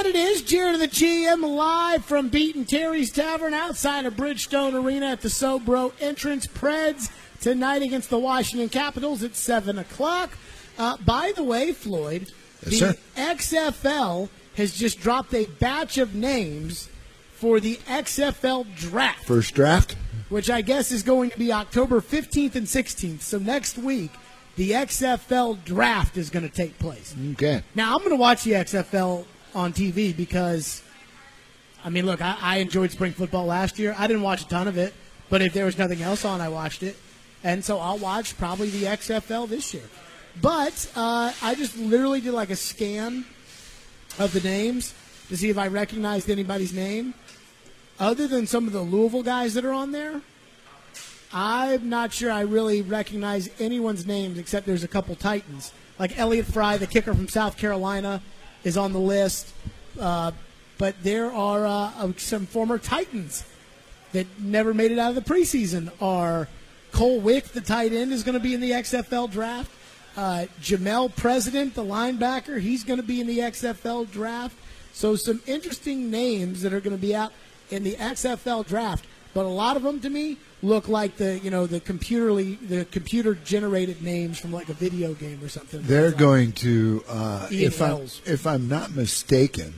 And it is Jared and the GM live from Beaten Terry's Tavern outside of Bridgestone Arena at the Sobro entrance. Preds tonight against the Washington Capitals at 7 o'clock. By the way, Floyd, yes, the XFL has just dropped a batch of names for the XFL draft. First draft? Which I guess is going to be October 15th and 16th. So next week, the XFL draft is going to take place. Okay. Now, I'm going to watch the XFL on TV because, I mean, look, I enjoyed spring football last year. I didn't watch a ton of it, but if there was nothing else on, I watched it. And so I'll watch probably the XFL this year. But I just literally did like a scan of the names to see if I recognized anybody's name. Other than some of the Louisville guys that are on there, I'm not sure I really recognize anyone's names except there's a couple Titans. Like Elliott Fry, the kicker from South Carolina, is on the list. But there are some former Titans that never made it out of the preseason. Are Cole Wick, the tight end, is going to be in the XFL draft. Jamel President, the linebacker, he's going to be in the XFL draft. So some interesting names that are going to be out in the XFL draft. But a lot of them, to me, look like the computer generated names from like a video game or something. They're going to, if I'm not mistaken,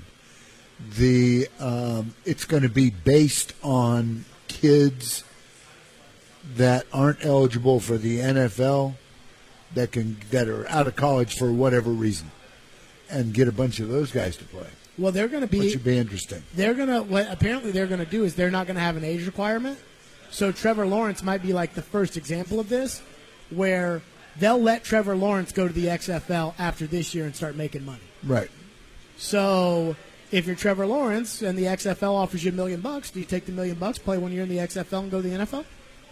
it's going to be based on kids that aren't eligible for the NFL that are out of college for whatever reason, and get a bunch of those guys to play. Well, they're going to be. Which should be interesting. What apparently they're going to do is they're not going to have an age requirement. So Trevor Lawrence might be like the first example of this, where they'll let Trevor Lawrence go to the XFL after this year and start making money. Right. So if you're Trevor Lawrence and the XFL offers you $1 million, do you take the $1 million, play 1 year in the XFL, and go to the NFL?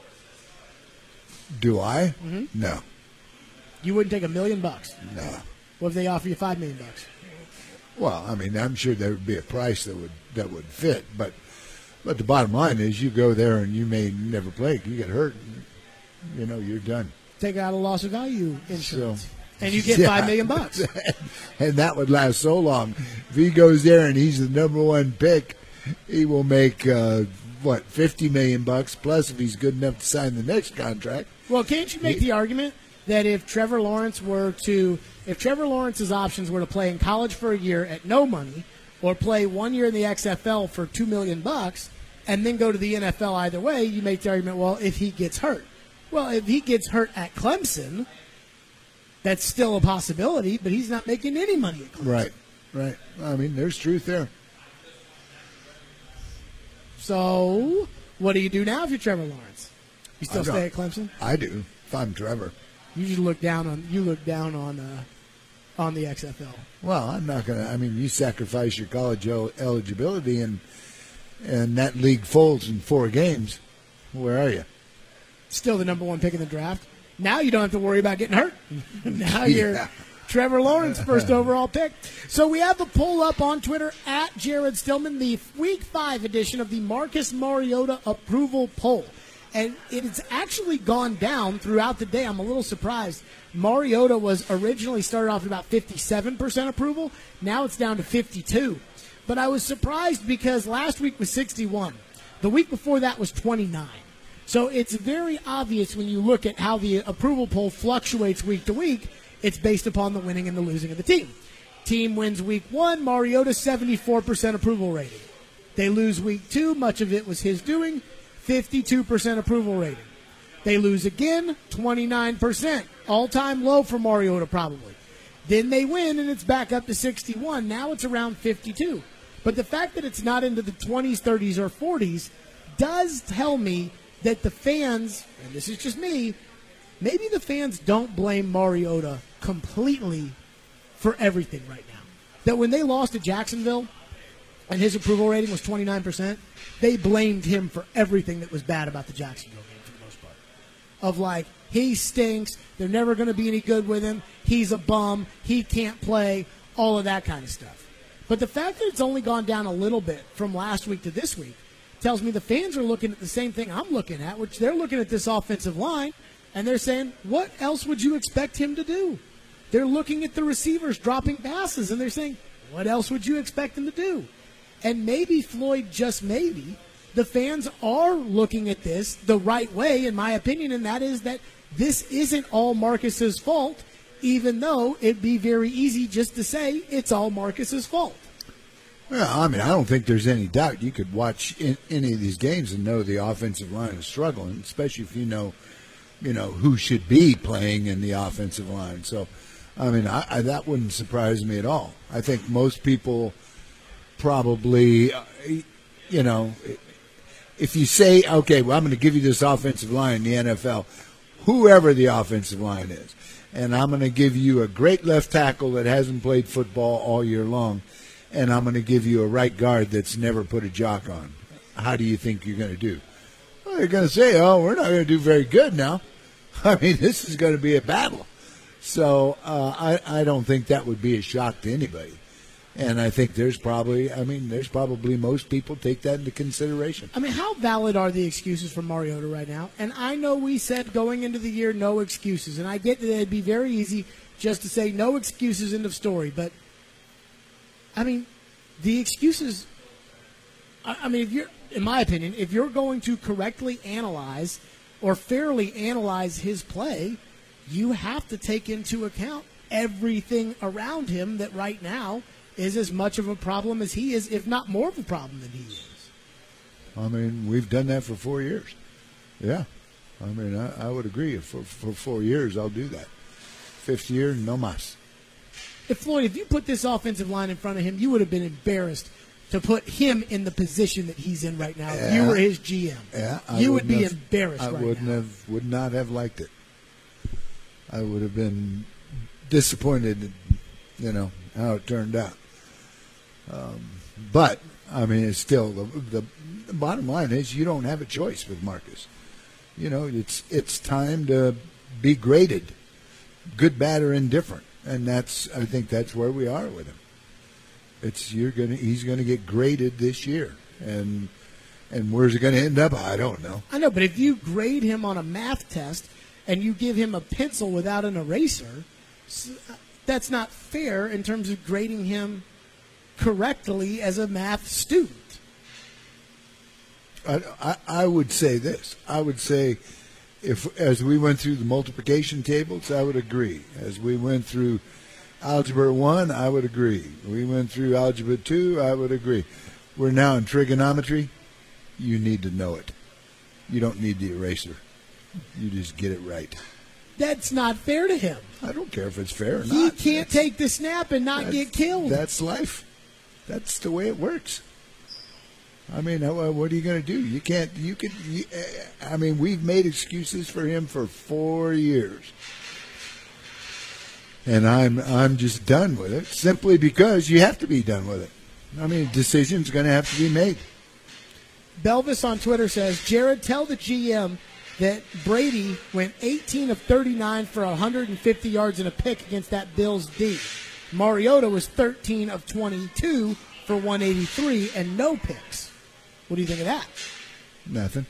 Do I? Mm-hmm. No. You wouldn't take $1 million? No. What if they offer you $5 million? Well, I mean, I'm sure there would be a price that would fit, but the bottom line is, you go there and you may never play. You get hurt, you're done. Take out a loss of value insurance, and you get yeah. $5 million. And that would last so long. If he goes there and he's the number one pick, he will make $50 million plus if he's good enough to sign the next contract. Well, can't you make the argument that if Trevor Lawrence's options were to play in college for a year at no money, or play 1 year in the XFL for $2 million, and then go to the NFL either way, you make the argument, well, if he gets hurt. Well, if he gets hurt at Clemson, that's still a possibility, but he's not making any money at Clemson. Right. I mean, there's truth there. So, what do you do now if you're Trevor Lawrence? You still stay at Clemson? I do, if I'm Trevor. You just look down on the XFL. Well, I'm not going to. I mean, you sacrifice your college eligibility, and that league folds in 4 games. Where are you? Still the number one pick in the draft. Now you don't have to worry about getting hurt. Now you're Trevor Lawrence, first overall pick. So we have the poll up on Twitter at Jared Stillman, the Week 5 edition of the Marcus Mariota approval poll. And it has actually gone down throughout the day. I'm a little surprised. Mariota was originally started off at about 57% approval. Now it's down to 52%. But I was surprised because last week was 61%. The week before that was 29%. So it's very obvious when you look at how the approval poll fluctuates week to week. It's based upon the winning and the losing of the team. Team wins week 1, Mariota 74% approval rating. They lose week 2, much of it was his doing. 52% approval rating. They lose again, 29%. All-time low for Mariota, probably. Then they win, and it's back up to 61. Now it's around 52. But the fact that it's not into the 20s, 30s, or 40s does tell me that the fans, and this is just me, maybe the fans don't blame Mariota completely for everything right now. That when they lost to Jacksonville, and his approval rating was 29%, they blamed him for everything that was bad about the Jacksonville game for the most part. Of like, he stinks, they're never going to be any good with him, he's a bum, he can't play, all of that kind of stuff. But the fact that it's only gone down a little bit from last week to this week tells me the fans are looking at the same thing I'm looking at, which they're looking at this offensive line, and they're saying, what else would you expect him to do? They're looking at the receivers dropping passes, and they're saying, What else would you expect him to do? And maybe, Floyd, just maybe, the fans are looking at this the right way, in my opinion, and that is that this isn't all Marcus's fault, even though it'd be very easy just to say it's all Marcus's fault. Well, I mean, I don't think there's any doubt you could watch any of these games and know the offensive line is struggling, especially if you know who should be playing in the offensive line. So, I mean, that wouldn't surprise me at all. I think most people probably, if you say, okay, well, I'm going to give you this offensive line in the NFL, whoever the offensive line is, and I'm going to give you a great left tackle that hasn't played football all year long, and I'm going to give you a right guard that's never put a jock on. How do you think you're going to do? Well, they're going to say, oh, we're not going to do very good now. I mean, this is going to be a battle. So I don't think that would be a shock to anybody. And I think there's probably most people take that into consideration. I mean, how valid are the excuses for Mariota right now? And I know we said going into the year, no excuses. And I get that it'd be very easy just to say no excuses, end of story. But, I mean, the excuses, in my opinion, if you're going to correctly analyze or fairly analyze his play, you have to take into account everything around him that right now is as much of a problem as he is, if not more of a problem than he is. I mean, we've done that for 4 years. Yeah. I mean, I would agree. For 4 years, I'll do that. 5th year, no mas. If you put this offensive line in front of him, you would have been embarrassed to put him in the position that he's in right now. If you were his GM, you would be embarrassed right now. I would not have liked it. I would have been disappointed, how it turned out. But, I mean, it's still the bottom line is you don't have a choice with Marcus. It's time to be graded, good, bad, or indifferent, and I think that's where we are with him. He's gonna get graded this year, and where's it gonna end up? I don't know. I know, but if you grade him on a math test and you give him a pencil without an eraser, that's not fair in terms of grading him correctly as a math student. I would say this. I would say as we went through the multiplication tables, I would agree. As we went through Algebra 1, I would agree. We went through Algebra 2, I would agree. We're now in trigonometry. You need to know it. You don't need the eraser. You just get it right. That's not fair to him. I don't care if it's fair or not. He can't take the snap and not get killed. That's life. That's the way it works. I mean, what are you going to do? You can't. I mean, we've made excuses for him for 4 years, and I'm just done with it. Simply because you have to be done with it. I mean, a decision's going to have to be made. Belvis on Twitter says, Jared, tell the GM that Brady went 18 of 39 for 150 yards and a pick against that Bills D. Mariota was 13 of 22 for 183 and no picks. What do you think of that? Nothing.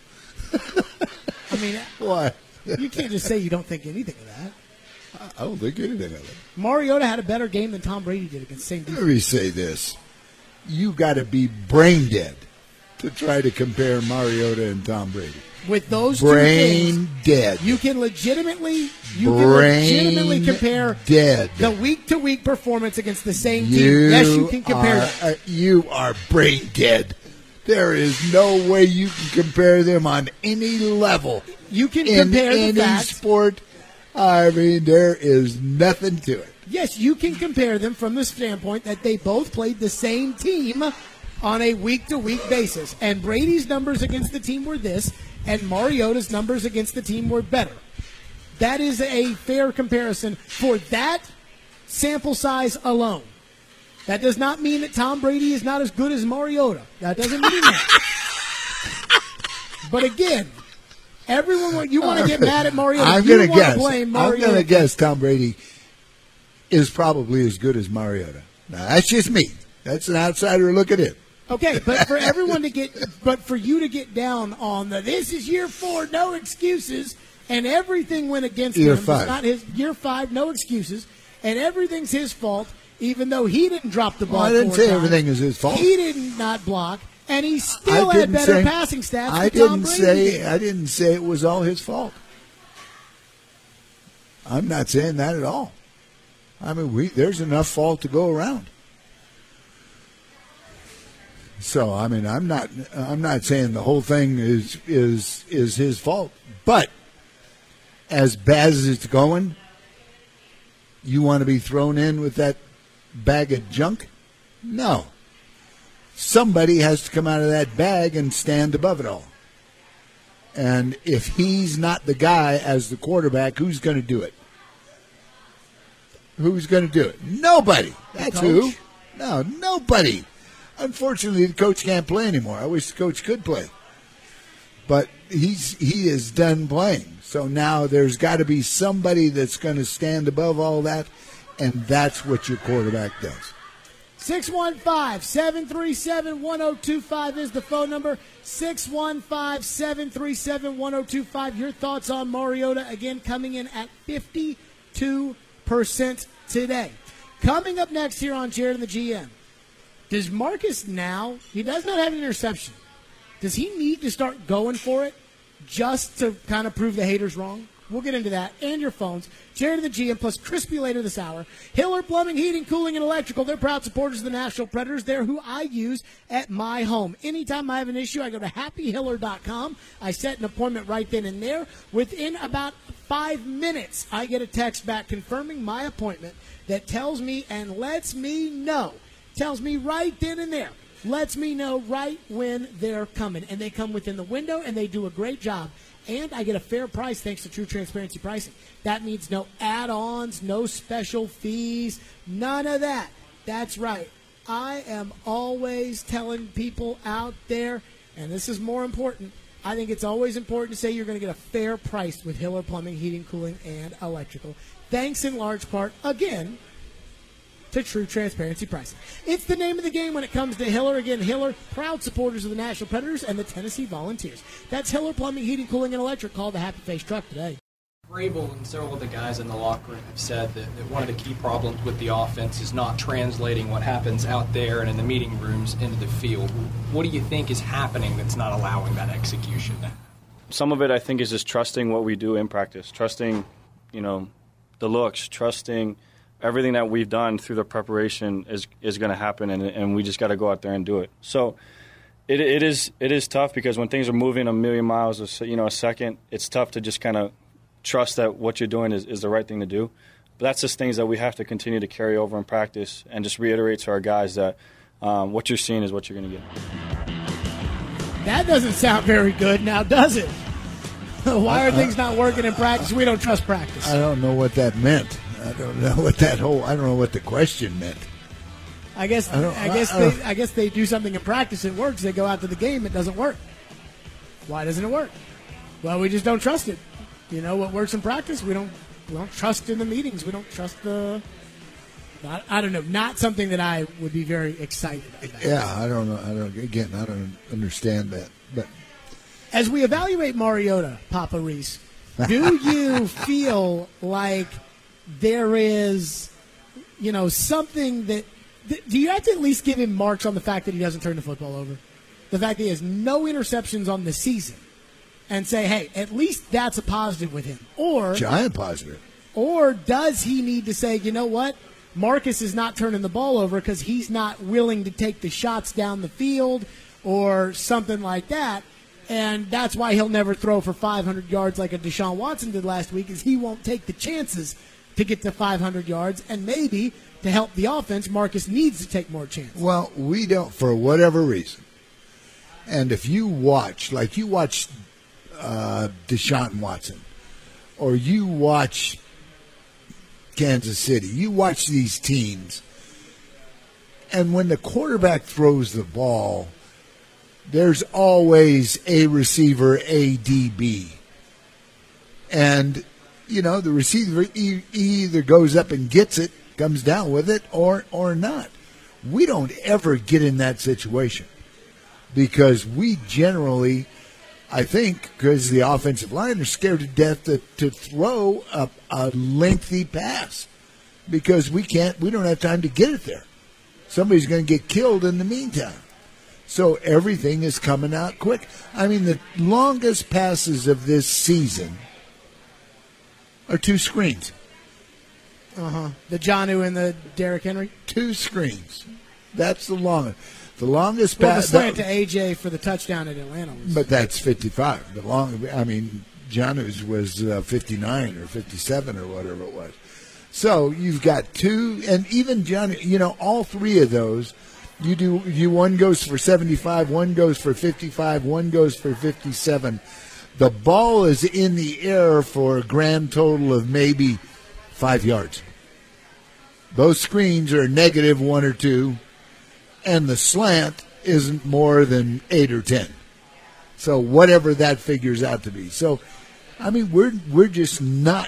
I mean, what? You can't just say you don't think anything of that. I don't think anything of it. Mariota had a better game than Tom Brady did against the same defense. Let me say this. You got to be brain dead to try to compare Mariota and Tom Brady. With those brain two things, dead. You can legitimately compare the week-to-week performance against the same team. Yes, you can compare them. You are brain dead. There is no way you can compare them on any level. You can compare in any sport. I mean, there is nothing to it. Yes, you can compare them from the standpoint that they both played the same team on a week-to-week basis. And Brady's numbers against the team were this, and Mariota's numbers against the team were better. That is a fair comparison for that sample size alone. That does not mean that Tom Brady is not as good as Mariota. That doesn't mean that. But again, everyone, you want to get mad at Mariota. I'm going to guess Tom Brady is probably as good as Mariota. Now, that's just me. That's an outsider look at it. Okay, but for you to get down on this is year 4, no excuses, and everything went against him. Year 5. It's not his year 5, no excuses, and everything's his fault even though he didn't drop the ball. Well, I didn't 4 say times. everything is his fault. He did not block, and he still had better passing stats than Tom Brady. I didn't say it was all his fault. I'm not saying that at all. I mean, there's enough fault to go around. So, I mean, I'm not saying the whole thing is his fault. But as bad as it's going, you want to be thrown in with that bag of junk? No. Somebody has to come out of that bag and stand above it all. And if he's not the guy as the quarterback, who's going to do it? Who's going to do it? Nobody. That's who. No, nobody. Unfortunately, the coach can't play anymore. I wish the coach could play. But he is done playing. So now there's got to be somebody that's going to stand above all that, and that's what your quarterback does. 615-737-1025 is the phone number. 615-737-1025. Your thoughts on Mariota, again, coming in at 52% today. Coming up next here on Jared and the GM. Does Marcus now, he does not have an interception. Does he need to start going for it just to kind of prove the haters wrong? We'll get into that and your phones. Jared and the GM plus Crispy later this hour. Hiller Plumbing, Heating, Cooling, and Electrical. They're proud supporters of the Nashville Predators. They're who I use at my home. Anytime I have an issue, I go to happyhiller.com. I set an appointment right then and there. Within about 5 minutes, I get a text back confirming my appointment that tells me and lets me know. Tells me right then and there. Lets me know right when they're coming. And they come within the window, and they do a great job. And I get a fair price thanks to True Transparency Pricing. That means no add-ons, no special fees, none of that. That's right. I am always telling people out there, and this is more important, I think it's always important to say you're going to get a fair price with Hiller Plumbing, Heating, Cooling, and Electrical. Thanks in large part, again, to True Transparency Pricing. It's the name of the game when it comes to Hiller. Again, Hiller, proud supporters of the Nashville Predators and the Tennessee Volunteers. That's Hiller Plumbing, Heating, Cooling, and Electric. Call the Happy Face Truck today. Vrabel and several of the guys in the locker room have said that one of the key problems with the offense is not translating what happens out there and in the meeting rooms into the field. What do you think is happening that's not allowing that execution? Some of it, I think, is just trusting what we do in practice, trusting, the looks, trusting everything that we've done through the preparation is going to happen, and we just got to go out there and do it. So it is tough because when things are moving a million miles a second, it's tough to just kind of trust that what you're doing is the right thing to do. But that's just things that we have to continue to carry over in practice and just reiterate to our guys that what you're seeing is what you're going to get. That doesn't sound very good now, does it? Why are things not working in practice? We don't trust practice. I don't know what that meant. I don't know what the question meant. I guess they do something in practice, it works. They go out to the game, it doesn't work. Why doesn't it work? Well, we just don't trust it. What works in practice, we don't trust in the meetings. We don't trust I don't know. Not something that I would be very excited about. Yeah, I don't know. I don't understand that. But as we evaluate Mariota, Papa Reese, do you feel like there is, something that do you have to at least give him marks on the fact that he doesn't turn the football over? The fact that he has no interceptions on the season, and say, hey, at least that's a positive with him. Or giant positive. Or does he need to say, you know what? Marcus is not turning the ball over because he's not willing to take the shots down the field or something like that. And that's why he'll never throw for 500 yards like a Deshaun Watson did last week, is he won't take the chances to get to 500 yards. And maybe to help the offense, Marcus needs to take more chances. Well, we don't, for whatever reason. And if you watch, like you watch Deshaun Watson, or you watch Kansas City, you watch these teams, and when the quarterback throws the ball, there's always a receiver, a DB. And, the receiver either goes up and gets it, comes down with it, or not. We don't ever get in that situation because we generally, I think, because the offensive line are scared to death to throw a lengthy pass. because we don't have time to get it there. Somebody's going to get killed in the meantime. So everything is coming out quick. I mean, the longest passes of this season are 2 screens. The Jonnu and the Derrick Henry? 2 screens. That's the longest. The longest Well, the pass. slant to AJ for the touchdown at Atlanta was. But that's 55. Jonnu's was 59 or 57 or whatever it was. So you've got 2, and even Jonnu, all 3 of those, one goes for 75, one goes for 55, one goes for 57. The ball is in the air for a grand total of maybe 5 yards. Those screens are negative 1 or 2. And the slant isn't more than 8 or 10. So whatever that figures out to be. So, I mean, we're just not,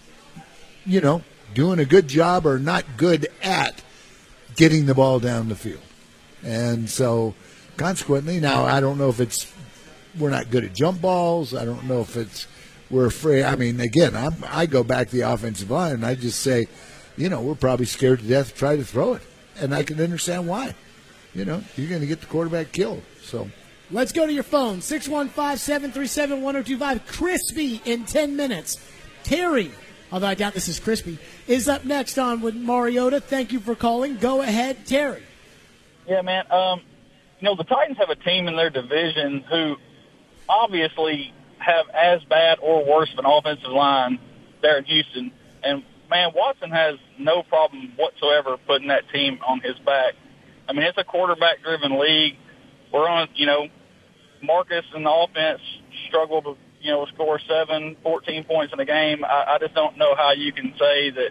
doing a good job or not good at getting the ball down the field. And so, consequently, now I don't know if we're not good at jump balls. I don't know if we're afraid. I mean, again, I go back to the offensive line and I just say, we're probably scared to death to try to throw it. And I can understand why. You're going to get the quarterback killed. So let's go to your phone, 615-737-1025. Crispy in 10 minutes. Terry, although I doubt this is Crispy, is up next on with Mariota. Thank you for calling. Go ahead, Terry. Yeah, man. The Titans have a team in their division who obviously have as bad or worse of an offensive line there in Houston. And, man, Watson has no problem whatsoever putting that team on his back. I mean, it's a quarterback-driven league. We're on, Marcus and the offense struggle to, score 14 points in a game. I just don't know how you can say that,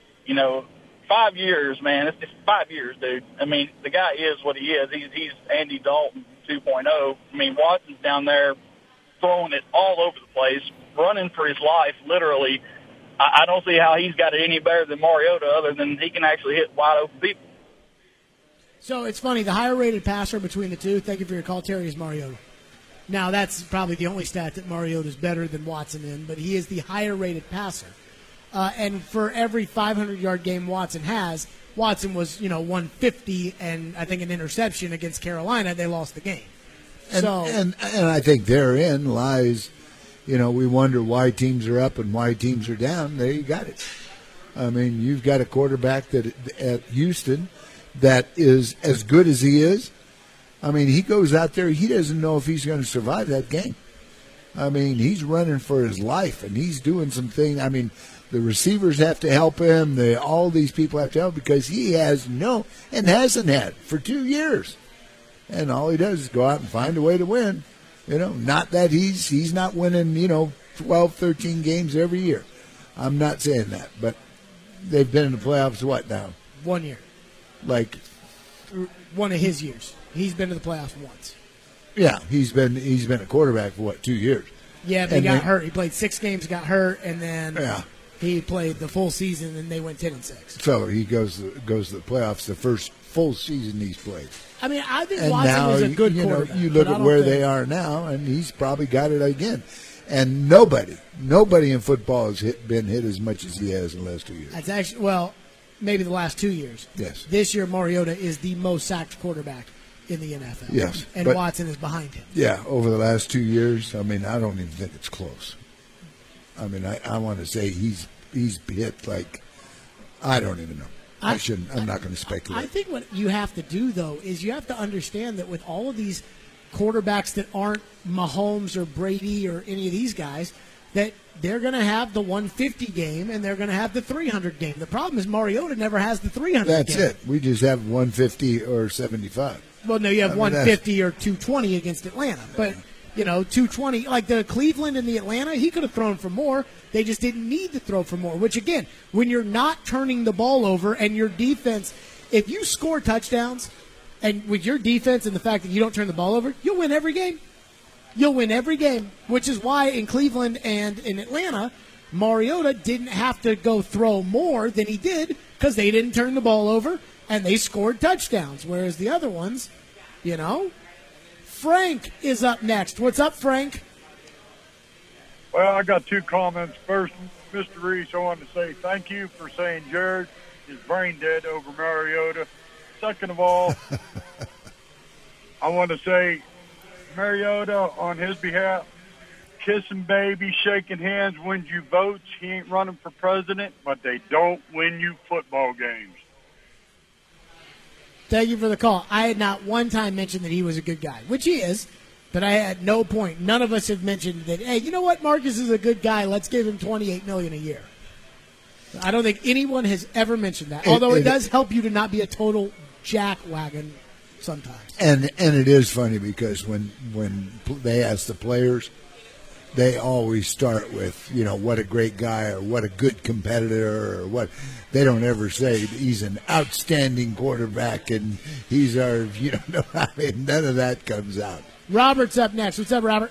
5 years, man. It's 5 years, dude. I mean, the guy is what he is. He's Andy Dalton 2.0. I mean, Watson's down there throwing it all over the place, running for his life, literally. I don't see how he's got it any better than Mariota other than he can actually hit wide-open people. So it's funny, the higher-rated passer between the two, thank you for your call, Terry, is Mariota. Now, that's probably the only stat that Mariota is better than Watson in, but he is the higher-rated passer. And for every 500-yard game Watson has, Watson was, 150 and I think an interception against Carolina. They lost the game. And I think therein lies, we wonder why teams are up and why teams are down. There you got it. I mean, you've got a quarterback that at Houston that is as good as he is. I mean, he goes out there, he doesn't know if he's going to survive that game. I mean, he's running for his life, and he's doing some things. I mean, the receivers have to help him. All these people have to help because he has and hasn't had for 2 years. And all he does is go out and find a way to win. Not that he's not winning, 12, 13 games every year. I'm not saying that, but they've been in the playoffs what now? 1 year. Like one of his years. He's been to the playoffs once. Yeah, he's been a quarterback for 2 years. Yeah, they got hurt. He played 6 games, got hurt, and then he played the full season, and they went 10-6. So he goes to the playoffs the first full season he's played. I mean, I think and Watson now, is a good quarterback. You look at where they are now, and he's probably got it again. And nobody in football has been hit as much as he has in the last 2 years. That's actually, maybe the last 2 years. Yes. This year, Mariota is the most sacked quarterback in the NFL. Yes. And Watson is behind him. Yeah, over the last 2 years, I mean, I don't even think it's close. I mean, I want to say he's hit like, I don't even know. I'm not going to speculate. I think what you have to do, though, is you have to understand that with all of these quarterbacks that aren't Mahomes or Brady or any of these guys, that they're going to have the 150 game and they're going to have the 300 game. The problem is Mariota never has the 300 game. That's it. We just have 150 or 75. Well, no, you have 150 or 220 against Atlanta. But, 220, like the Cleveland and the Atlanta, he could have thrown for more. They just didn't need to throw for more, which, again, when you're not turning the ball over and your defense, if you score touchdowns and with your defense and the fact that you don't turn the ball over, you'll win every game. You'll win every game, which is why in Cleveland and in Atlanta, Mariota didn't have to go throw more than he did because they didn't turn the ball over and they scored touchdowns, whereas the other ones, Frank is up next. What's up, Frank? Well, I got 2 comments. First, Mr. Reese, I wanted to say thank you for saying Jared is brain dead over Mariota. Second of all, I want to say Mariota, on his behalf, kissing baby, shaking hands wins you votes. He ain't running for president, but they don't win you football games. Thank you for the call. I had not one time mentioned that he was a good guy, which he is, but I had no point. None of us have mentioned that, hey, you know what? Marcus is a good guy. Let's give him $28 million a year. I don't think anyone has ever mentioned that, although it does help you to not be a total jackwagon sometimes. And it is funny because when they ask the players, they always start with, what a great guy or what a good competitor or what. They don't ever say he's an outstanding quarterback and he's our, none of that comes out. Robert's up next. What's up, Robert?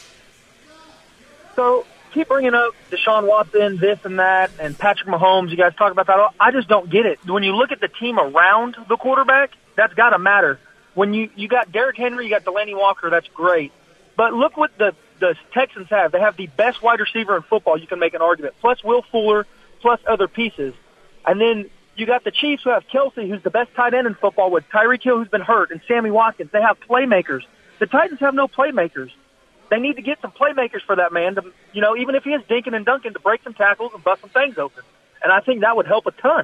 So keep bringing up Deshaun Watson, this and that, and Patrick Mahomes. You guys talk about that. I just don't get it. When you look at the team around the quarterback, that's got to matter. When you got Derrick Henry, you got Delaney Walker, that's great. But look what the Texans have. They have the best wide receiver in football, you can make an argument, plus Will Fuller, plus other pieces. And then you got the Chiefs who have Kelsey, who's the best tight end in football, with Tyreek Hill, who's been hurt, and Sammy Watkins. They have playmakers. The Titans have no playmakers. They need to get some playmakers for that man to, even if he is dinking and dunking, to break some tackles and bust some things open. And I think that would help a ton.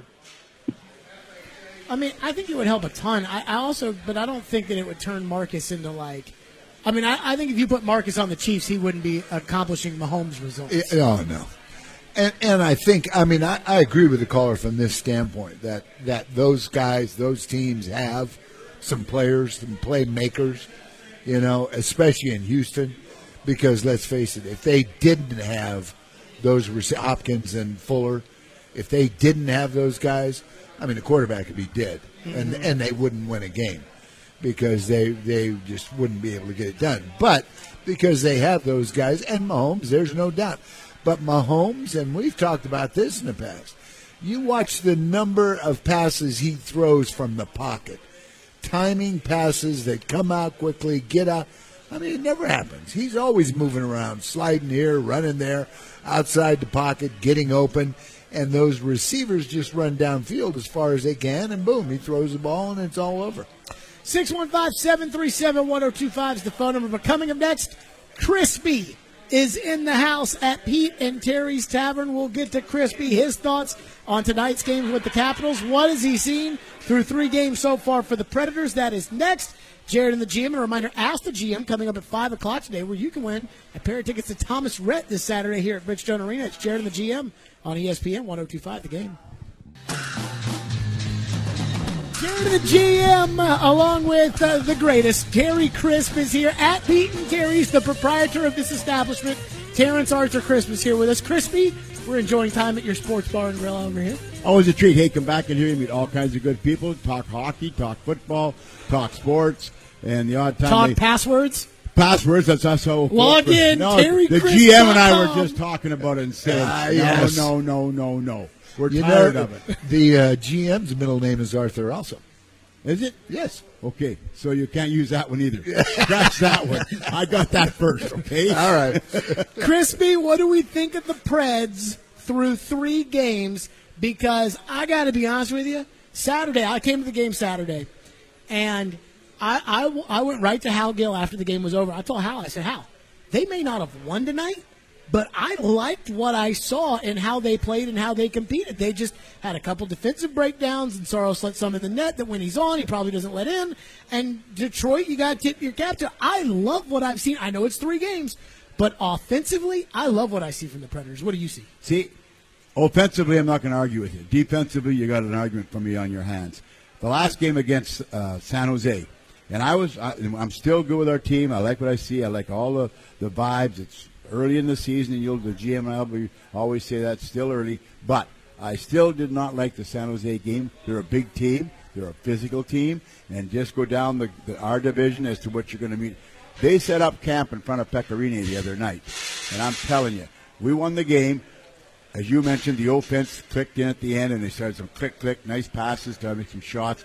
I mean, I think it would help a ton. But I don't think that it would turn Marcus into I think if you put Marcus on the Chiefs, he wouldn't be accomplishing Mahomes' results. Oh, no. And I think, I agree with the caller from this standpoint that those guys, those teams have some players, some playmakers, especially in Houston, because let's face it, if they didn't have those Hopkins and Fuller, if they didn't have those guys, the quarterback would be dead, and they wouldn't win a game because they just wouldn't be able to get it done. But because they have those guys, and Mahomes, there's no doubt. But Mahomes, and we've talked about this in the past, you watch the number of passes he throws from the pocket, timing passes that come out quickly, get out. It never happens. He's always moving around, sliding here, running there, outside the pocket, getting open, and those receivers just run downfield as far as they can, and boom, he throws the ball, and it's all over. 615-737-1025 is the phone number. But coming up next, Crispy is in the house at Pete and Terry's Tavern. We'll get to Crispy, his thoughts on tonight's game with the Capitals. What has he seen through 3 games so far for the Predators? That is next. Jared and the GM. A reminder, Ask the GM coming up at 5 o'clock today, where you can win a pair of tickets to Thomas Rhett this Saturday here at Bridgestone Arena. It's Jared and the GM on ESPN 102.5 The Game. Jared and the GM, along with the greatest, Terry Crisp, is here at Pete and Terry's, the proprietor of this establishment. Terrence Archer Crisp is here with us. Crispy, we're enjoying time at your sports bar and grill over here. Always a treat. Hey, come back in here and meet all kinds of good people. Talk hockey, talk football, talk sports, and the odd time talk passwords. Passwords, that's us. So log in, Terry the Crisp. GM and I were just talking about it and said, yes. No. We're tired of it. The GM's middle name is Arthur also. Is it? Yes. Okay, so you can't use that one either. Scratch that one. I got that first, okay? All right. Crispy, what do we think of the Preds through 3 games? Because I got to be honest with you, Saturday, I came to the game Saturday, and I went right to Hal Gill after the game was over. I told Hal, I said, Hal, they may not have won tonight, but I liked what I saw and how they played and how they competed. They just had a couple defensive breakdowns, and Saros let some in the net that when he's on, he probably doesn't let in. And Detroit, you got to tip your cap to. I love what I've seen. I know it's 3 games, but offensively, I love what I see from the Predators. What do you see? See, offensively, I'm not going to argue with you. Defensively, you got an argument for me on your hands. The last game against San Jose, and I'm still good with our team. I like what I see. I like all the vibes. It's early in the season, and the GM and I will always say that's still early. But I still did not like the San Jose game. They're a big team. They're a physical team. And just go down our division as to what you're going to meet. They set up camp in front of Pecorini the other night. And I'm telling you, we won the game. As you mentioned, the offense clicked in at the end, and they started some click, nice passes to make some shots.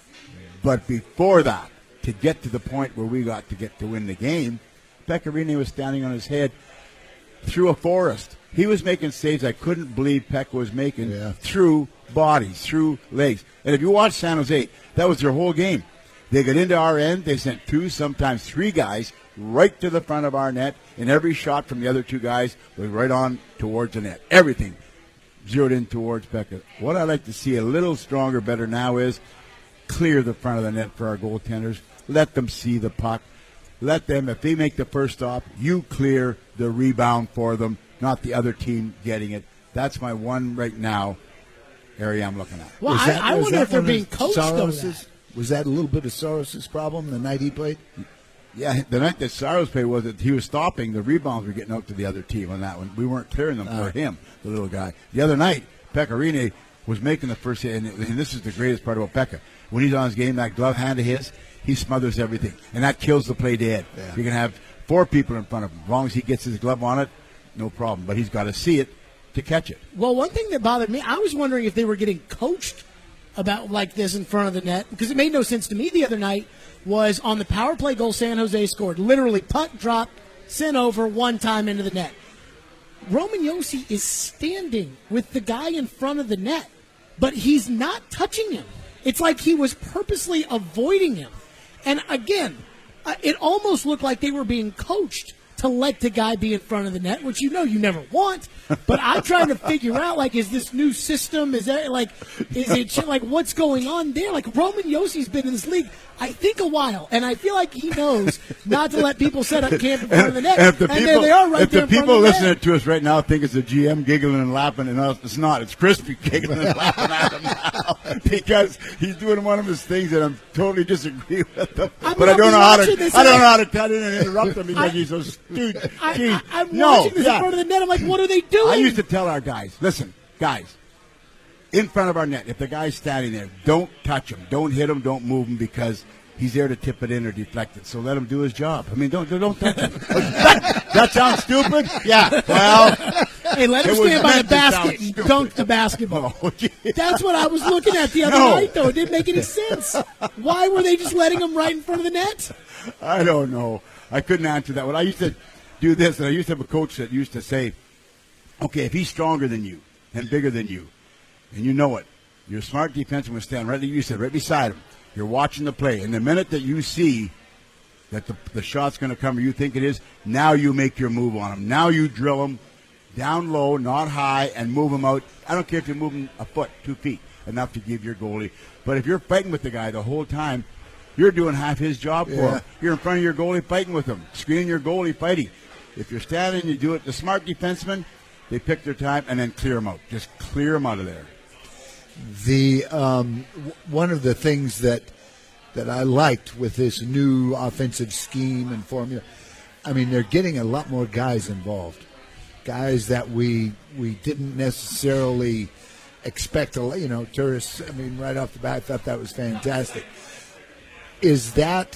But before that, to get to the point where we got to win the game, Pecorini was standing on his head through a forest. He was making saves I couldn't believe Peck was making through bodies, through legs. And if you watch San Jose, that was their whole game. They got into our end. They sent 2, sometimes 3 guys right to the front of our net, and every shot from the other 2 guys was right on towards the net. Everything zeroed in towards Pekka. What I'd like to see a little stronger, better now is clear the front of the net for our goaltenders. Let them see the puck. Let them, if they make the first stop, you clear the rebound for them, not the other team getting it. That's my one right now area I'm looking at. Well, I wonder if they're being coached over that. Was that a little bit of Saros' problem the night he played? Yeah, the night that Saros played was that he was stopping. The rebounds were getting out to the other team on that one. We weren't clearing them for him, the little guy. The other night, Pekka Rinne was making the first hit, and this is the greatest part about Pekka. When he's on his game, that glove hand of his, he smothers everything, and that kills the play dead. Yeah. You can have 4 people in front of him. As long as he gets his glove on it, no problem. But he's got to see it to catch it. Well, one thing that bothered me, I was wondering if they were getting coached about like this in front of the net, because it made no sense to me the other night, was on the power play goal San Jose scored. Literally puck dropped, sent over, one time into the net. Roman Josi is standing with the guy in front of the net, but he's not touching him. It's like he was purposely avoiding him. And again, it almost looked like they were being coached to let the guy be in front of the net, which you never want. But I'm trying to figure out, like, is this new system? Is that like what's going on there? Like, Roman Josi's been in this league, I think, a while, and I feel like he knows not to let people set up camp in front of the net. And there they are, right there in front of the net. If the people listening to us right now think it's the GM giggling and laughing, and it's not. It's Crispy giggling and laughing at him now because he's doing one of his things that I'm totally disagree with him. But I don't know how to cut in and interrupt him because he's so stupid. I'm watching this in front of the net. I'm like, what are they doing? I used to tell our guys, listen, guys, in front of our net, if the guy's standing there, don't touch him, don't hit him, don't move him, because he's there to tip it in or deflect it. So let him do his job. I mean, don't touch him. That sounds stupid? Yeah. Well, hey, let him stand by the basket and dunk the basketball. Oh, yeah. That's what I was looking at the other night, though. It didn't make any sense. Why were they just letting him right in front of the net? I don't know. I couldn't answer that one. I used to do this, and I used to have a coach that used to say, okay, if he's stronger than you and bigger than you, and you know it, you're a smart defenseman will stand right, you said, right beside him. You're watching the play. And the minute that you see that the shot's going to come or you think it is, now you make your move on him. Now you drill him down low, not high, and move him out. I don't care if you're moving a foot, 2 feet, enough to give your goalie. But if you're fighting with the guy the whole time, you're doing half his job for him. You're in front of your goalie fighting with him, screening your goalie fighting. If you're standing, you do it. The smart defensemen, they pick their time and then clear them out. Just clear them out of there. The one of the things that I liked with this new offensive scheme and formula, I mean, they're getting a lot more guys involved, guys that we didn't necessarily expect. Tourists. I mean, right off the bat, I thought that was fantastic. Is that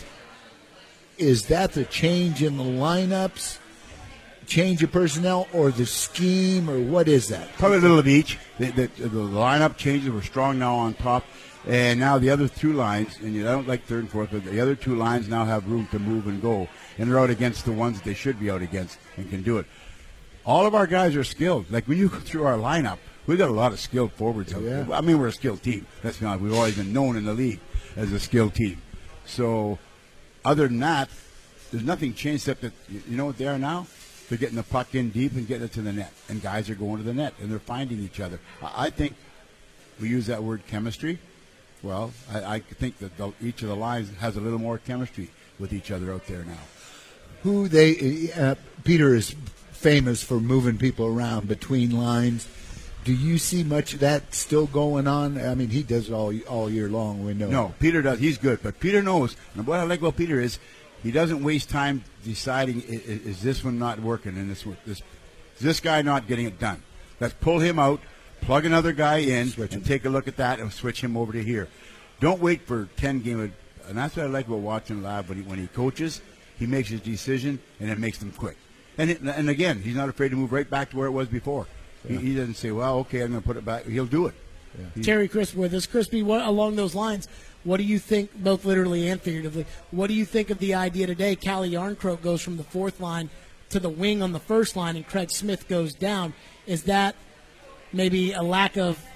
the change in the lineups? Change of personnel or the scheme, or what is that? Probably a little of each. The lineup changes. We're strong now on top, and now the other 2 lines, and I don't like third and fourth, but the other 2 lines now have room to move and go, and they're out against the ones that they should be out against and can do it. All of our guys are skilled. Like when you go through our lineup, we've got a lot of skilled forwards out there. I mean, we're a skilled team. That's not. We've always been known in the league as a skilled team. So, other than that, there's nothing changed except that you know what they are now. They're getting the puck in deep and getting it to the net. And guys are going to the net, and they're finding each other. I think we use that word chemistry. Well, I think that each of the lines has a little more chemistry with each other out there now. Peter is famous for moving people around between lines. Do you see much of that still going on? I mean, he does it all year long. We know. No, Peter does. He's good. But Peter knows. And what I like about Peter is he doesn't waste time deciding, is this one not working and is this guy not getting it done. Let's pull him out, plug another guy in, and take a look at that and switch him over to here. Don't wait for 10 games. And that's what I like about watching Lab. When he coaches, he makes his decision, and it makes them quick. And again, he's not afraid to move right back to where it was before. Yeah. He doesn't say, well, okay, I'm going to put it back. He'll do it. Yeah. Terry Crisp with us. Crispy, along those lines, what do you think, both literally and figuratively, what do you think of the idea today? Calle Yarncroke goes from the 4th line to the wing on the 1st line, and Craig Smith goes down. Is that maybe a lack of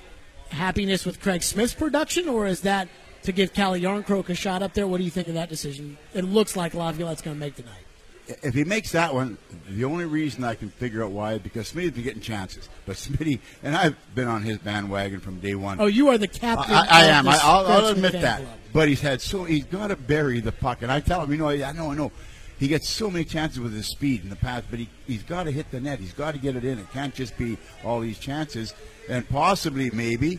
happiness with Craig Smith's production, or is that to give Calle Yarncroke a shot up there? What do you think of that decision? It looks like Laviolette's going to make tonight. If he makes that one, the only reason I can figure out why is because Smitty's been getting chances. But Smitty, and I've been on his bandwagon from day one. Oh, you are the captain. I am. I'll Craig admit Smith that. Club. But he's got to bury the puck. And I tell him, I know. He gets so many chances with his speed in the past, but he's got to hit the net. He's got to get it in. It can't just be all these chances. And possibly, maybe,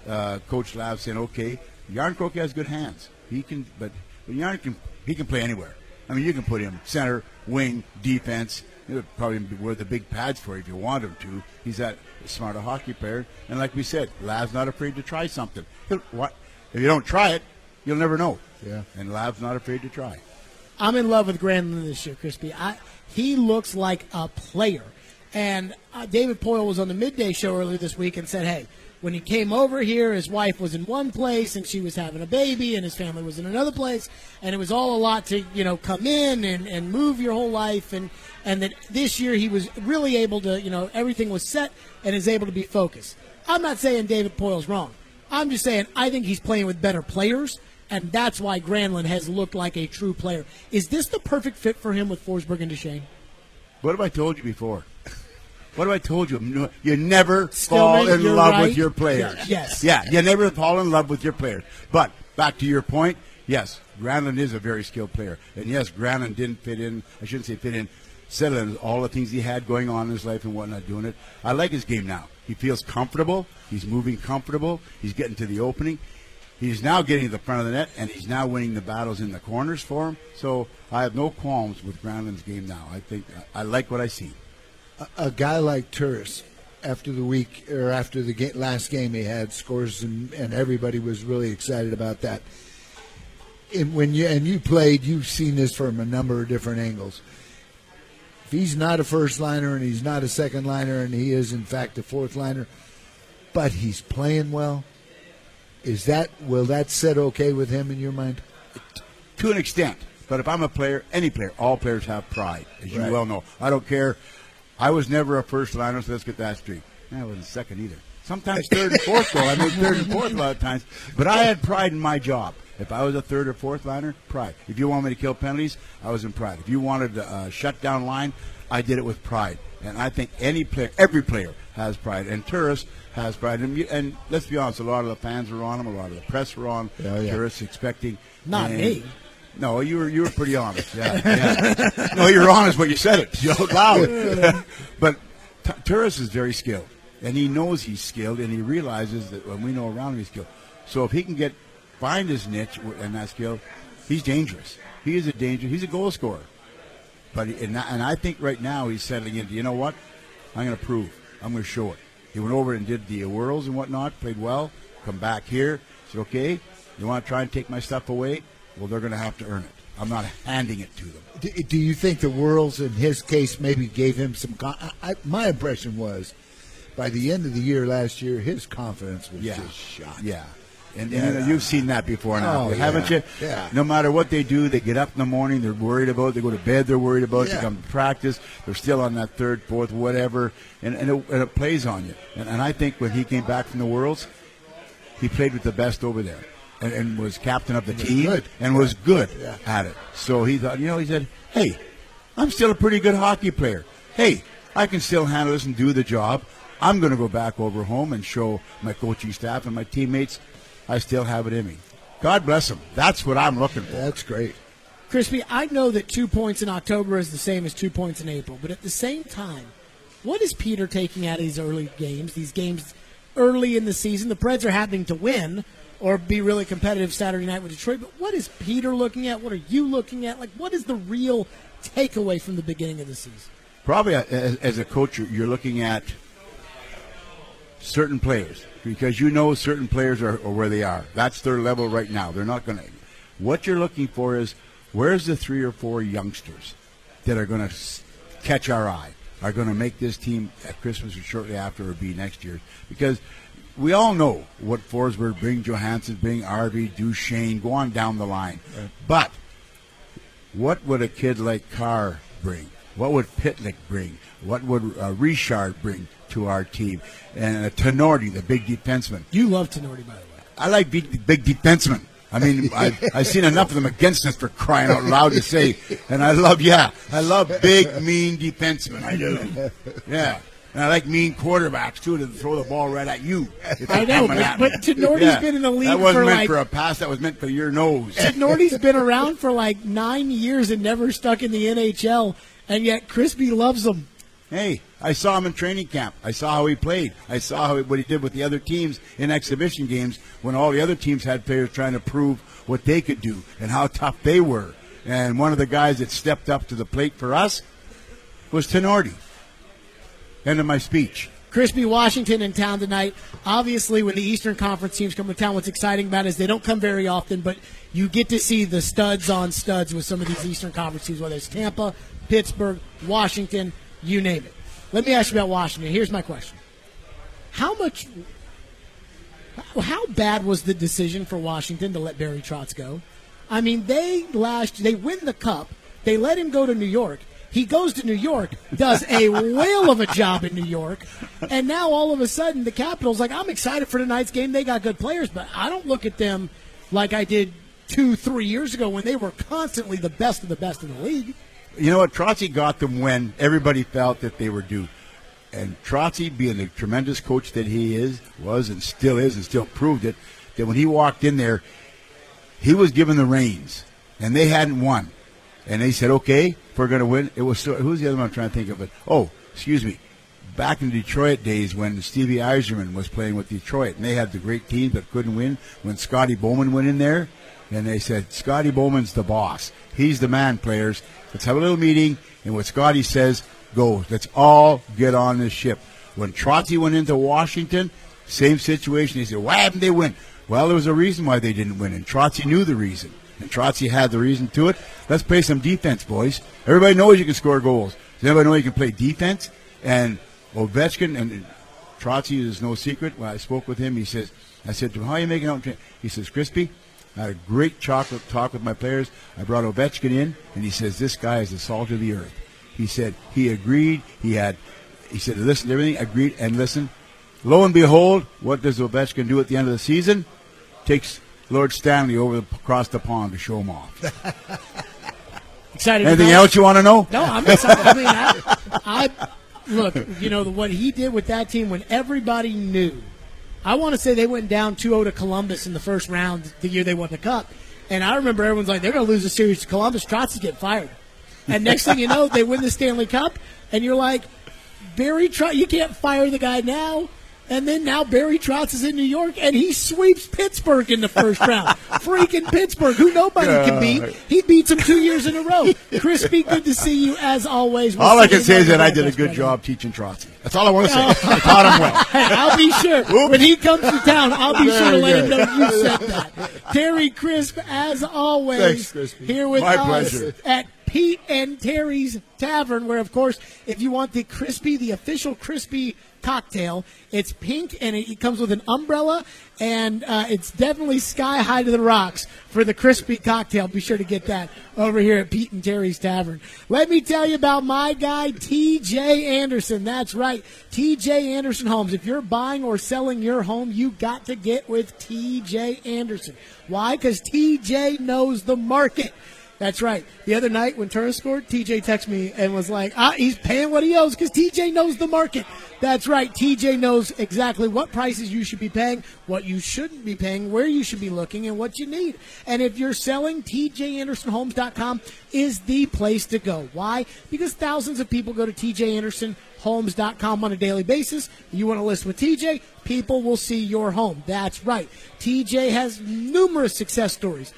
Coach Lav saying, okay, Yarncroke has good hands. He can, but Yarn he can play anywhere. I mean, you can put him center, wing, defense. He would probably wear the big pads for you if you want him to. He's that smart a hockey player. And like we said, Lav's not afraid to try something. If you don't try it, you'll never know. Yeah. And Lav's not afraid to try. I'm in love with Granlund this year, Crispy. He looks like a player. And David Poyle was on the midday show earlier this week and said, hey, when he came over here, his wife was in one place and she was having a baby, and his family was in another place, and it was all a lot to come in and move your whole life, and that this year he was really able to everything was set and is able to be focused. I'm not saying David Poyle's wrong. I'm just saying I think he's playing with better players, and that's why Granlund has looked like a true player. Is this the perfect fit for him with Forsberg and Duchesne? What have I told you before? What have I told you? You never fall in love with your players. Yes. Yeah, you never fall in love with your players. But back to your point, yes, Granlund is a very skilled player. And yes, Granlund didn't fit in. I shouldn't say fit in. Settle in all the things he had going on in his life and whatnot doing it. I like his game now. He feels comfortable. He's moving comfortable. He's getting to the opening. He's now getting to the front of the net, and he's now winning the battles in the corners for him. So I have no qualms with Granlund's game now. I think I like what I see. A guy like Turris, after the week or after the last game he had scores, and everybody was really excited about that. And you played, you've seen this from a number of different angles. If he's not a first liner and he's not a second liner and he is in fact a fourth liner, but he's playing well, will that set okay with him in your mind? To an extent, but if I'm a player, any player, all players have pride, as you well know. I don't care. I was never a first liner, so let's get that straight. I wasn't second either. Sometimes third and fourth goal. I made third and fourth a lot of times. But I had pride in my job. If I was a third or fourth liner, pride. If you want me to kill penalties, I was in pride. If you wanted a shutdown line, I did it with pride. And I think every player has pride. And Turris has pride. And let's be honest, a lot of the fans were on him. A lot of the press were on Turris expecting. Not me. No, you were pretty honest. Yeah. No, you're honest when you said it out loud. But Turris is very skilled, and he knows he's skilled, and he realizes that when we know around him he's skilled. So if he can find his niche and that skill, he's dangerous. He is a danger. He's a goal scorer. But and I think right now he's settling into. You know what? I'm going to prove. I'm going to show it. He went over and did the Worlds and whatnot, played well. Come back here. Said, okay, you want to try and take my stuff away? Well, they're going to have to earn it. I'm not handing it to them. Do you think the Worlds, in his case, maybe gave him some my impression was, by the end of the year last year, his confidence was just shot. Yeah. And you've seen that before now, haven't you? Yeah. No matter what they do, they get up in the morning, they're worried about it. They go to bed, they're worried about it. They come to practice, they're still on that third, fourth, whatever, and it plays on you. And I think when he came back from the Worlds, he played with the best over there. And was captain of the team and was good at it. So he thought, he said, hey, I'm still a pretty good hockey player. Hey, I can still handle this and do the job. I'm going to go back over home and show my coaching staff and my teammates I still have it in me. God bless him. That's what I'm looking for. That's great. Crispy, I know that 2 points in October is the same as 2 points in April, but at the same time, what is Peter taking out of these early games, these games early in the season? The Preds are happening to win or be really competitive Saturday night with Detroit. But what is Peter looking at? What are you looking at? What is the real takeaway from the beginning of the season? Probably as a coach, you're looking at certain players because certain players are where they are. That's their level right now. They're not going to. What you're looking for is where's the 3 or 4 youngsters that are going to catch our eye, are going to make this team at Christmas or shortly after or be next year, because we all know what Forsberg brings, Johansson bring, RV, Duchesne, go on down the line. Right. But what would a kid like Carr bring? What would Pitlick bring? What would Richard bring to our team? And Tenorti, the big defenseman. You love Tenorti, by the way. I like big defensemen. I mean, I've seen enough of them against us for crying out loud to say. And I love big, mean defensemen. I do. Yeah. And I like mean quarterbacks, too, to throw the ball right at you. I know, but Tenorti's been in the league that wasn't for meant for a pass. That was meant for your nose. Tenorti's been around for like 9 years and never stuck in the NHL, and yet Crispy loves him. Hey, I saw him in training camp. I saw how he played. I saw what he did with the other teams in exhibition games when all the other teams had players trying to prove what they could do and how tough they were. And one of the guys that stepped up to the plate for us was Tenorti. End of my speech. Crispy Washington in town tonight. Obviously, when the Eastern Conference teams come to town, what's exciting about it is they don't come very often, but you get to see the studs on studs with some of these Eastern Conference teams, whether it's Tampa, Pittsburgh, Washington, you name it. Let me ask you about Washington. Here's my question. How bad was the decision for Washington to let Barry Trotz go? I mean, they win the Cup. They let him go to New York. He goes to New York, does a whale of a job in New York, and now all of a sudden the Capitals, like, I'm excited for tonight's game. They got good players, but I don't look at them like I did 2-3 years ago when they were constantly the best of the league. You know what? Trotzy got them when everybody felt that they were due. And Trotzy, being the tremendous coach that he was and still proved it, that when he walked in there, he was given the reins, and they hadn't won. And they said, okay, if we're going to win. It was who's the other one I'm trying to think of it? Oh, excuse me. Back in the Detroit days when Stevie Yzerman was playing with Detroit, and they had the great teams but couldn't win, when Scotty Bowman went in there, and they said, Scotty Bowman's the boss. He's the man, players. Let's have a little meeting, and what Scotty says goes. Let's all get on this ship. When Trotzy went into Washington, same situation. He said, why haven't they win? Well, there was a reason why they didn't win, and Trotzy knew the reason. And Trotzy had the reason to it. Let's play some defense, boys. Everybody knows you can score goals. Does everybody know you can play defense? And Ovechkin, and Trotzy is no secret. When I spoke with him, I said to him, how are you making out? He says, Crispy, I had a great talk with my players. I brought Ovechkin in, and he says, this guy is the salt of the earth. He said, he agreed. He said, listen to everything, agreed, and listen. Lo and behold, what does Ovechkin do at the end of the season? Takes Lord Stanley across the pond to show him off. Excited. Anything else you want to know? No, I'm excited. I mean, I look, you know, what he did with that team when everybody knew. I want to say they went down 2-0 to Columbus in the first round the year they won the Cup. And I remember everyone's like, they're going to lose a series to Columbus. Trotz get fired. And next thing you know, they win the Stanley Cup. And you're like, Barry Trotz, you can't fire the guy now. And then now Barry Trotz is in New York, and he sweeps Pittsburgh in the first round. Freaking Pittsburgh, who nobody can beat. He beats them 2 years in a row. Crispy, good to see you as always. All I can say is that I did a good job teaching Trotzy. That's all I want to say. I taught him well. Hey, I'll be sure. When he comes to town, I'll be sure to let him know you said that. Terry Crisp, as always, thanks, Crispy. Here with My us pleasure. at Pete and Terry's Tavern, where, of course, if you want the Crispy, the official Crispy cocktail, it's pink and it comes with an umbrella, and it's definitely sky high to the rocks for the Crispy cocktail. Be sure to get that over here at Pete and Terry's Tavern. Let me tell you about my guy TJ Anderson. That's right, TJ Anderson Homes. If you're buying or selling your home, you got to get with TJ Anderson. Why? Because TJ knows the market. That's right. The other night when Turner scored, TJ texted me and was like, he's paying what he owes because TJ knows the market. That's right. TJ knows exactly what prices you should be paying, what you shouldn't be paying, where you should be looking, and what you need. And if you're selling, TJAndersonHomes.com is the place to go. Why? Because thousands of people go to TJAndersonHomes.com on a daily basis. You want to list with TJ, people will see your home. That's right. TJ has numerous success stories.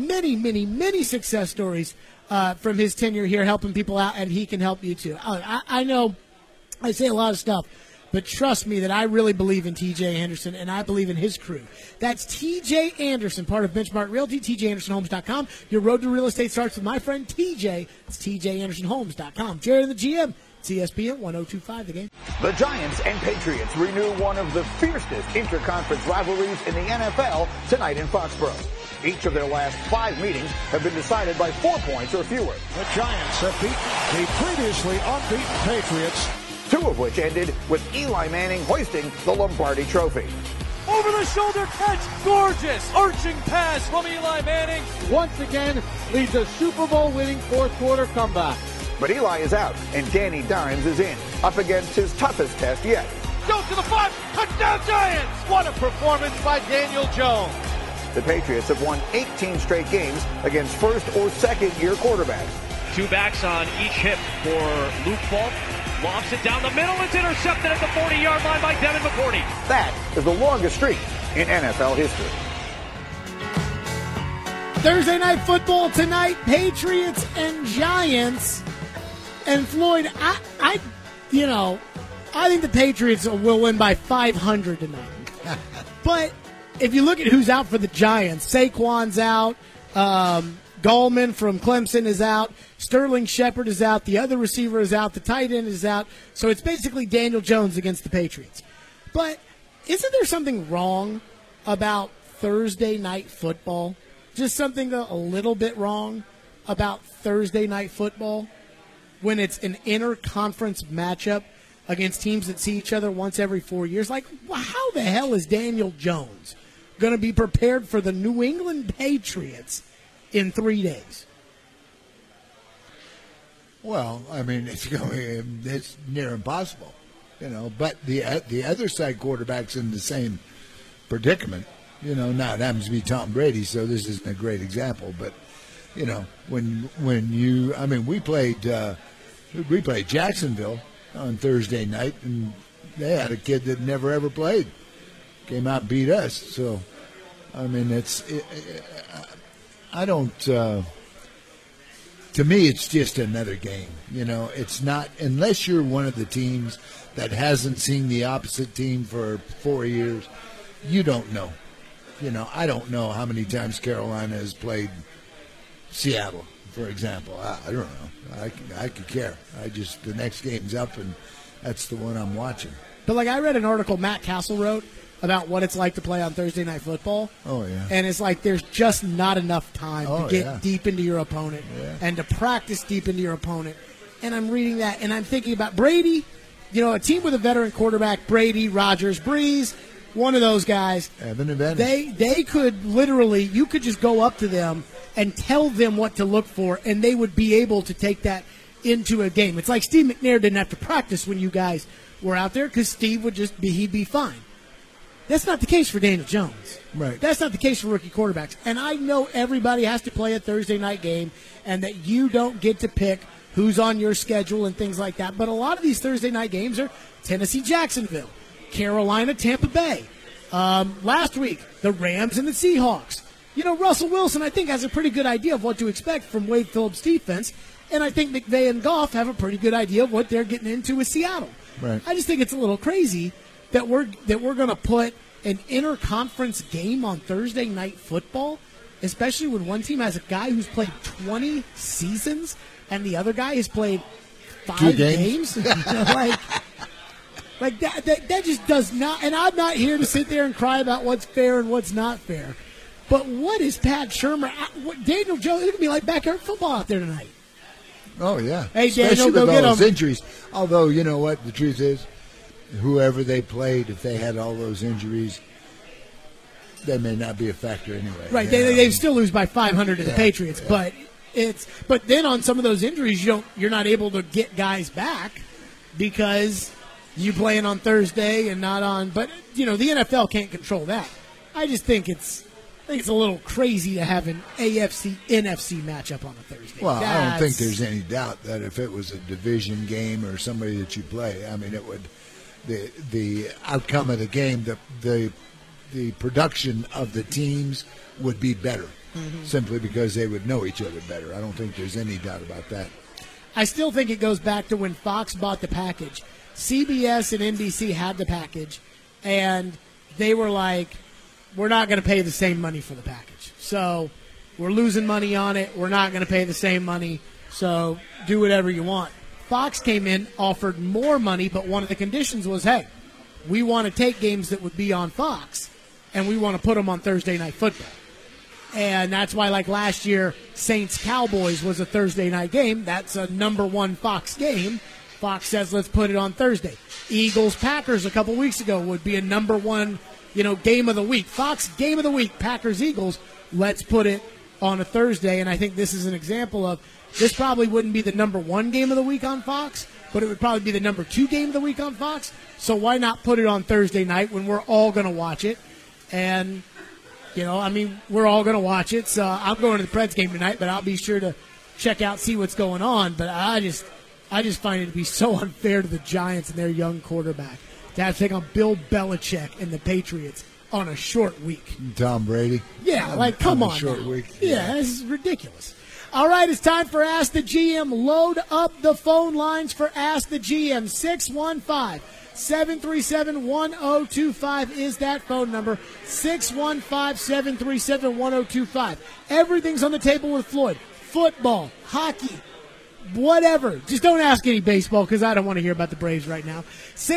Many success stories from his tenure here helping people out, and he can help you too. I know I say a lot of stuff, but trust me that I really believe in TJ Anderson, and I believe in his crew. That's TJ Anderson, part of Benchmark Realty, TJAndersonHomes.com. Your road to real estate starts with my friend TJ. It's TJAndersonHomes.com. Jared and the GM. ESPN 102.5 The Game. The Giants and Patriots renew one of the fiercest interconference rivalries in the NFL tonight in Foxborough. Each of their last 5 meetings have been decided by 4 points or fewer. The Giants have beaten the previously unbeaten Patriots. 2 of which ended with Eli Manning hoisting the Lombardi Trophy. Over the shoulder catch, gorgeous arching pass from Eli Manning. Once again, leads a Super Bowl winning fourth quarter comeback. But Eli is out, and Danny Dimes is in, up against his toughest test yet. Go to the 5, touchdown Giants! What a performance by Daniel Jones. The Patriots have won 18 straight games against first or second year quarterbacks. 2 backs on each hip for Luke Falk. Lobs it down the middle. It's intercepted at the 40-yard line by Devin McCourty. That is the longest streak in NFL history. Thursday night football tonight, Patriots and Giants. And Floyd, I think the Patriots will win by 500 tonight. But if you look at who's out for the Giants, Saquon's out, Gallman from Clemson is out, Sterling Shepard is out, the other receiver is out, the tight end is out. So it's basically Daniel Jones against the Patriots. But isn't there something wrong about Thursday night football? Just something a little bit wrong about Thursday night football when it's an inter-conference matchup against teams that see each other once every 4 years? Like, how the hell is Daniel Jones going to be prepared for the New England Patriots in 3 days? Well, I mean, it's near impossible, But the other side quarterback's in the same predicament. Now it happens to be Tom Brady, so this isn't a great example. But we played Jacksonville on Thursday night, and they had a kid that never ever played, came out and beat us. So, I mean, to me, it's just another game. It's not, unless you're one of the teams that hasn't seen the opposite team for 4 years, you don't know. I don't know how many times Carolina has played Seattle, for example. I don't know. I could care. The next game's up, and that's the one I'm watching. But, I read an article Matt Castle wrote about what it's like to play on Thursday Night Football. Oh, yeah. And it's like there's just not enough time to get deep into your opponent and to practice deep into your opponent. And I'm reading that, and I'm thinking about Brady, a team with a veteran quarterback, Brady, Rodgers, Breeze, one of those guys. Have an advantage. They could literally, you could just go up to them and tell them what to look for, and they would be able to take that into a game. It's like Steve McNair didn't have to practice when you guys were out there because Steve would he'd be fine. That's not the case for Daniel Jones. Right. That's not the case for rookie quarterbacks. And I know everybody has to play a Thursday night game and that you don't get to pick who's on your schedule and things like that. But a lot of these Thursday night games are Tennessee, Jacksonville, Carolina, Tampa Bay. Last week, the Rams and the Seahawks. Russell Wilson, I think, has a pretty good idea of what to expect from Wade Phillips' defense. And I think McVay and Goff have a pretty good idea of what they're getting into with Seattle. Right. I just think it's a little crazy that we're going to put an interconference game on Thursday night football, especially when one team has a guy who's played 20 seasons and the other guy has played 5 games. Like that just does not. And I'm not here to sit there and cry about what's fair and what's not fair. But what is Pat Shurmur? Daniel Jones? It's gonna be like backyard football out there tonight. Oh yeah. Hey Daniel, especially go with get all those him. injuries. Although you know what the truth is, whoever they played, if they had all those injuries, they may not be a factor anyway. Right. They still lose by 500 to the Patriots, yeah. But then on some of those injuries, you're not able to get guys back because you playing on Thursday and not on. But the NFL can't control that. I just think it's a little crazy to have an AFC NFC matchup on a Thursday. Well, I don't think there's any doubt that if it was a division game or somebody that you play, I mean, it would the outcome of the game, the production of the teams would be better, simply because they would know each other better. I don't think there's any doubt about that. I still think it goes back to when Fox bought the package. CBS and NBC had the package, and they were like, we're not going to pay the same money for the package. So we're losing money on it. We're not going to pay the same money, so do whatever you want. Fox came in, offered more money, but one of the conditions was, hey, we want to take games that would be on Fox, and we want to put them on Thursday Night Football. And that's why, like last year, Saints-Cowboys was a Thursday night game. That's a number one Fox game. Fox says, let's put it on Thursday. Eagles-Packers a couple weeks ago would be a number one, game of the week. Fox game of the week, Packers-Eagles, let's put it on a Thursday. And I think this is an example of this probably wouldn't be the number one game of the week on Fox, but it would probably be the number 2 game of the week on Fox. So why not put it on Thursday night when we're all going to watch it? And, we're all going to watch it. So I'm going to the Preds game tonight, but I'll be sure to check out, see what's going on. But I just find it to be so unfair to the Giants and their young quarterback to have to take on Bill Belichick and the Patriots on a short week. Tom Brady. Yeah, come on. Short now. week. Yeah, this is ridiculous. All right, it's time for Ask the GM. Load up the phone lines for Ask the GM. 615-737-1025 is that phone number. 615-737-1025. Everything's on the table with Floyd. Football, hockey, whatever. Just don't ask any baseball because I don't want to hear about the Braves right now.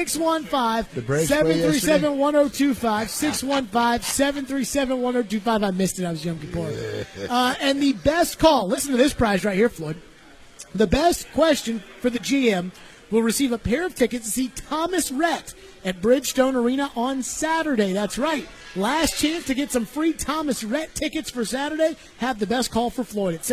615-737-1025. 615-737-1025. I missed it. I was Yom Kippur. And the best call, listen to this prize right here, Floyd. The best question for the GM will receive a pair of tickets to see Thomas Rhett at Bridgestone Arena on Saturday. That's right. Last chance to get some free Thomas Rhett tickets for Saturday. Have the best call for Floyd at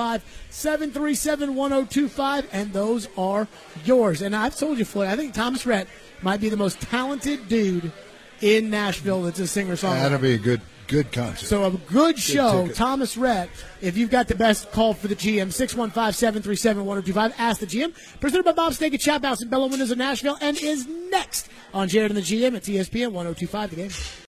615-737-1025, and those are yours. And I've told you, Floyd, I think Thomas Rhett might be the most talented dude in Nashville that's a singer-songwriter. That'll be a good concert. So a good show, Thomas Rhett. If you've got the best call for the GM, 615-737-1025. Ask the GM. Presented by Bob's Steak and Chop House in Bella Windows in Nashville, and is next on Jared and the GM at ESPN 1025 The Game.